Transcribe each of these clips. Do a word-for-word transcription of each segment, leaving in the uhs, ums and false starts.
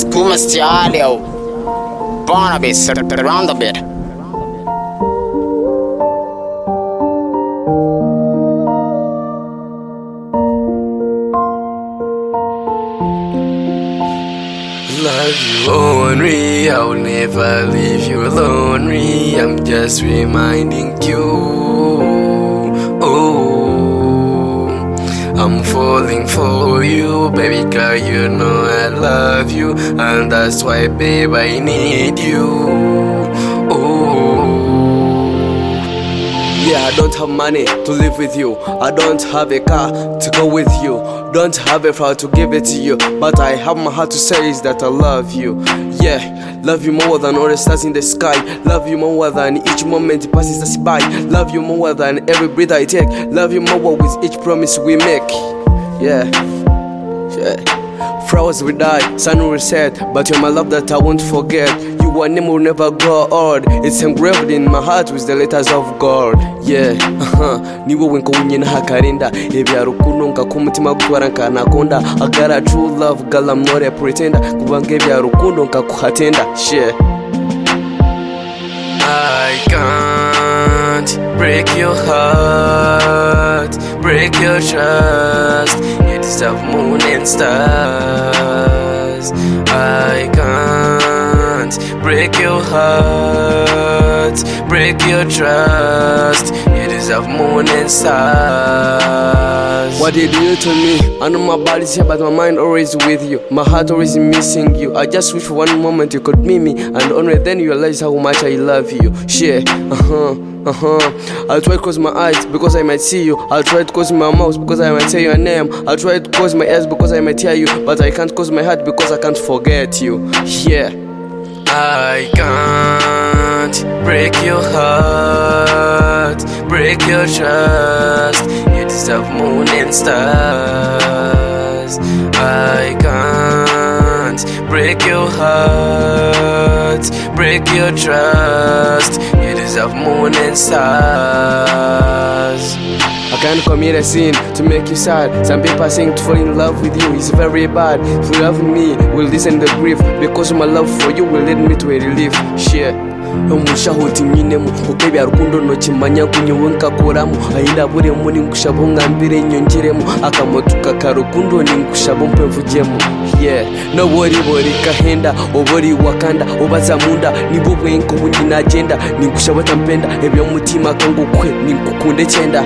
Skuma Stalio, Barnabas around a bit. Love you only, I'll never leave you lonely. I'm just reminding you. Oh, I'm falling for you, baby girl. You know I love you, and that's why, babe, I need you. Oh. Yeah, I don't have money to live with you. I don't have a car to go with you. Don't have a flower to give it to you. But I have my heart to say is that I love you. Yeah, love you more than all the stars in the sky. Love you more than each moment passes us by. Love you more than every breath I take. Love you more with each promise we make. Yeah, yeah. Flowers will die, sun will set, but you're my love that I won't forget. Your name will never grow old. It's engraved in my heart with the letters of God. Yeah, uh-huh. Ni wowe nko unyina hakarenda. Ebya rukundo nkakumutima gutwara nkanakonda. I got a true love, girl, I'm not a pretender. Kubange ebya rukundo nkakuhatenda. Shit, I can't break your heart, break your trust. You deserve moon and stars. I can't break your heart, break your trust. You deserve moon and stars. What did you to me? I know my body's here, but my mind always with you. My heart always missing you. I just wish for one moment you could meet me, and only then you realize how much I love you. Shit, uh-huh. Uh-huh. I'll try to close my eyes because I might see you. I'll try to close my mouth because I might say your name. I'll try to close my ears because I might hear you. But I can't close my heart because I can't forget you. Yeah, I can't break your heart, break your trust. You deserve moon and stars. I can't break your heart, break your trust. You deserve moon and stars. I can't commit a sin to make you sad. Some people saying to fall in love with you is very bad. If you love me, will listen the grief. Because my love for you will lead me to a relief. Share omushahuti nyinemu ukebya rukundo no kimanya kunyuwenka koramu ayinda bure muri ngushabo ngambire nyongeremu akamotuka karukundo ni ngushabo mpevugemo. Yeah, no worry worry kahenda obori wakanda obaza munda nibo bwenko bunyina agenda ni ngushabo tampenda ebyo mutima kangu kwe ni ngukunde cyenda.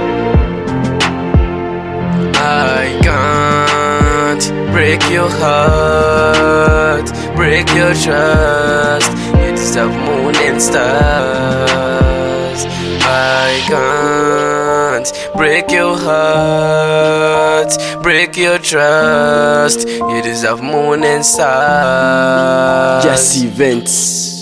I can't break your heart, break your trust. You deserve moon and stars. I can't break your heart, break your trust. You deserve moon and stars. Just events.